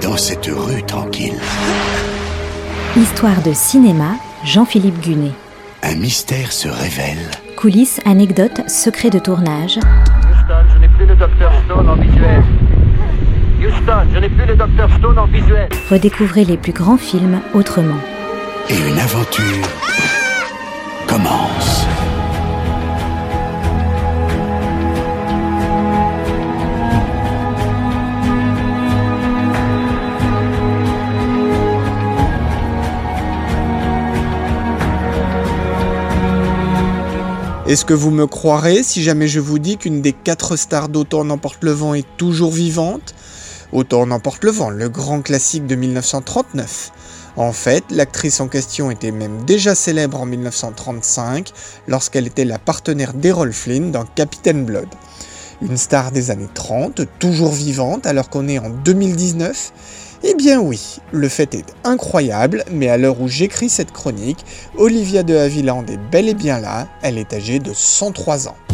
dans cette rue tranquille? Histoire de cinéma, Jean-Philippe Gunet. Un mystère se révèle. Coulisses, anecdotes, secrets de tournage. Houston, je n'ai plus le Dr Stone en visuel. Houston, je n'ai plus le Dr Stone en visuel. Redécouvrez les plus grands films autrement. Et une aventure commence. Est-ce que vous me croirez si jamais je vous dis qu'une des 4 stars d'Autant n'emporte le vent est toujours vivante ? Autant n'emporte le vent, le grand classique de 1939. En fait, l'actrice en question était même déjà célèbre en 1935, lorsqu'elle était la partenaire d'Errol Flynn dans Captain Blood. Une star des années 30, toujours vivante alors qu'on est en 2019 ? Eh bien oui, le fait est incroyable, mais à l'heure où j'écris cette chronique, Olivia de Havilland est bel et bien là, elle est âgée de 103 ans.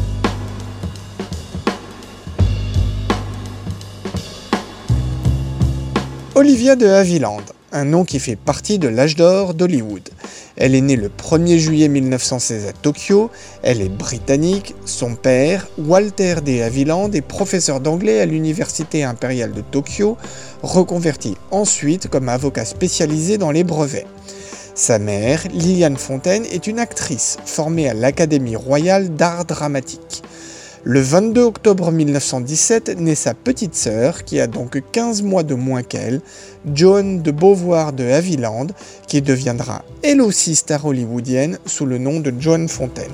Olivia de Havilland, un nom qui fait partie de l'âge d'or d'Hollywood. Elle est née le 1er juillet 1916 à Tokyo, elle est britannique, son père, Walter de Havilland, est professeur d'anglais à l'Université impériale de Tokyo, reconverti ensuite comme avocat spécialisé dans les brevets. Sa mère, Lillian Fontaine, est une actrice formée à l'Académie royale d'art dramatique. Le 22 octobre 1917 naît sa petite sœur, qui a donc 15 mois de moins qu'elle, Joan de Beauvoir de Havilland, qui deviendra elle aussi star hollywoodienne sous le nom de Joan Fontaine.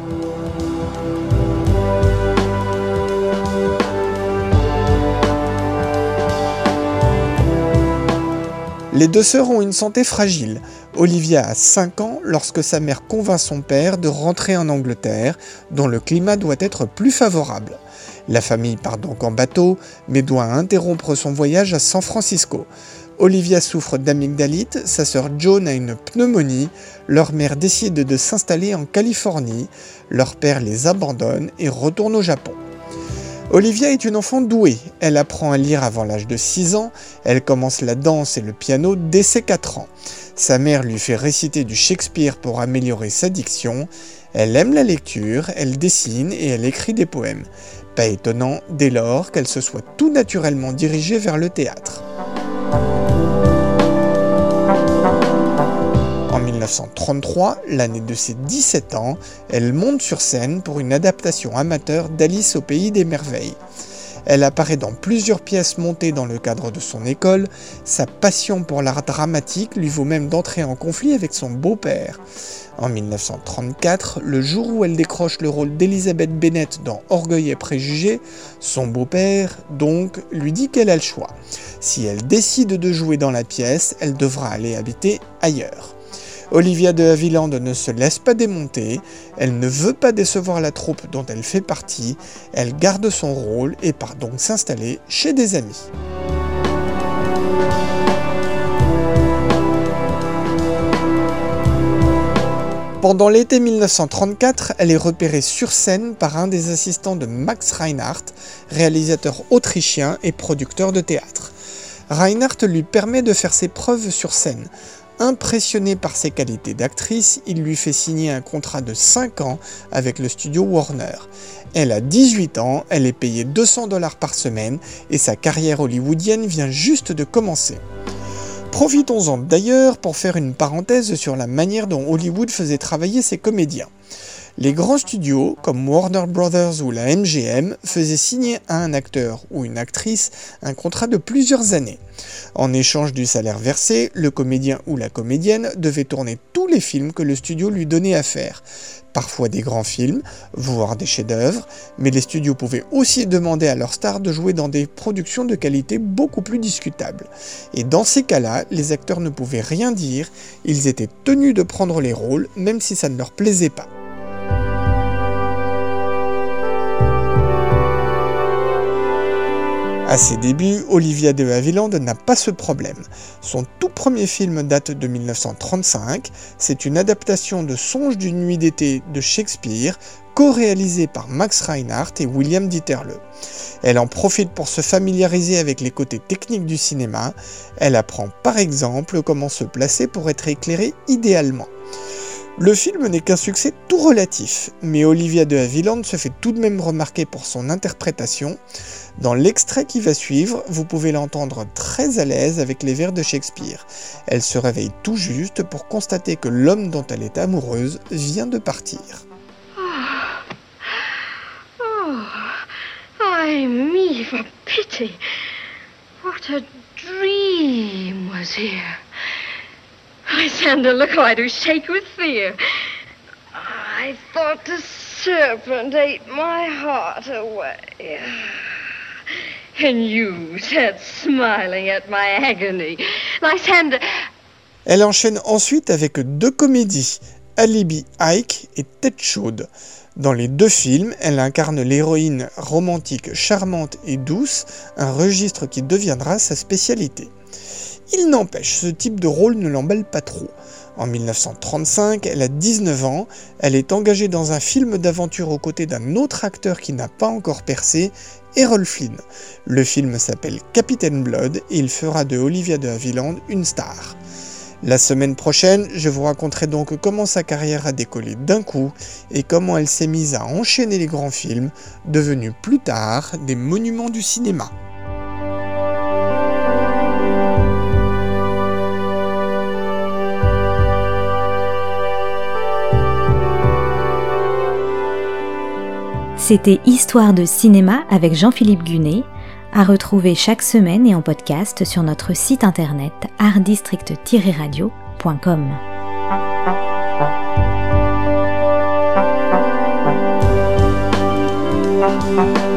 Les deux sœurs ont une santé fragile. Olivia a 5 ans lorsque sa mère convainc son père de rentrer en Angleterre, dont le climat doit être plus favorable. La famille part donc en bateau, mais doit interrompre son voyage à San Francisco. Olivia souffre d'amygdalite, sa sœur Joan a une pneumonie, leur mère décide de s'installer en Californie, leur père les abandonne et retourne au Japon. Olivia est une enfant douée, elle apprend à lire avant l'âge de 6 ans, elle commence la danse et le piano dès ses 4 ans. Sa mère lui fait réciter du Shakespeare pour améliorer sa diction, elle aime la lecture, elle dessine et elle écrit des poèmes. Pas étonnant dès lors qu'elle se soit tout naturellement dirigée vers le théâtre. En 1933, l'année de ses 17 ans, elle monte sur scène pour une adaptation amateur d'Alice au pays des merveilles. Elle apparaît dans plusieurs pièces montées dans le cadre de son école, sa passion pour l'art dramatique lui vaut même d'entrer en conflit avec son beau-père. En 1934, le jour où elle décroche le rôle d'Elizabeth Bennet dans Orgueil et préjugés, son beau-père, donc, lui dit qu'elle a le choix. Si elle décide de jouer dans la pièce, elle devra aller habiter ailleurs. Olivia de Havilland ne se laisse pas démonter, elle ne veut pas décevoir la troupe dont elle fait partie, elle garde son rôle et part donc s'installer chez des amis. Pendant l'été 1934, elle est repérée sur scène par un des assistants de Max Reinhardt, réalisateur autrichien et producteur de théâtre. Reinhardt lui permet de faire ses preuves sur scène. Impressionné par ses qualités d'actrice, il lui fait signer un contrat de 5 ans avec le studio Warner. Elle a 18 ans, elle est payée $200 par semaine et sa carrière hollywoodienne vient juste de commencer. Profitons-en d'ailleurs pour faire une parenthèse sur la manière dont Hollywood faisait travailler ses comédiens. Les grands studios, comme Warner Brothers ou la MGM, faisaient signer à un acteur ou une actrice un contrat de plusieurs années. En échange du salaire versé, le comédien ou la comédienne devait tourner tous les films que le studio lui donnait à faire. Parfois des grands films, voire des chefs-d'œuvre, mais les studios pouvaient aussi demander à leurs stars de jouer dans des productions de qualité beaucoup plus discutables. Et dans ces cas-là, les acteurs ne pouvaient rien dire, ils étaient tenus de prendre les rôles, même si ça ne leur plaisait pas. À ses débuts, Olivia de Havilland n'a pas ce problème. Son tout premier film date de 1935, c'est une adaptation de Songes d'une nuit d'été de Shakespeare, co-réalisée par Max Reinhardt et William Dieterle. Elle en profite pour se familiariser avec les côtés techniques du cinéma. Elle apprend par exemple comment se placer pour être éclairée idéalement. Le film n'est qu'un succès tout relatif, mais Olivia de Havilland se fait tout de même remarquer pour son interprétation. Dans l'extrait qui va suivre, vous pouvez l'entendre très à l'aise avec les vers de Shakespeare. Elle se réveille tout juste pour constater que l'homme dont elle est amoureuse vient de partir. Ay me, for pity. What a dream was here. Lysander, look how I do shake with fear. I thought the serpent ate my heart away. And you sat smiling at my agony. Lysander... Elle enchaîne ensuite avec 2 comédies, Alibi Ike et Tête chaude. Dans les 2 films, elle incarne l'héroïne romantique charmante et douce, un registre qui deviendra sa spécialité. Il n'empêche, ce type de rôle ne l'emballe pas trop. En 1935, elle a 19 ans, elle est engagée dans un film d'aventure aux côtés d'un autre acteur qui n'a pas encore percé, Errol Flynn. Le film s'appelle Captain Blood et il fera de Olivia de Havilland une star. La semaine prochaine, je vous raconterai donc comment sa carrière a décollé d'un coup et comment elle s'est mise à enchaîner les grands films, devenus plus tard des monuments du cinéma. C'était Histoire de cinéma avec Jean-Philippe Gunet, à retrouver chaque semaine et en podcast sur notre site internet artdistrict-radio.com.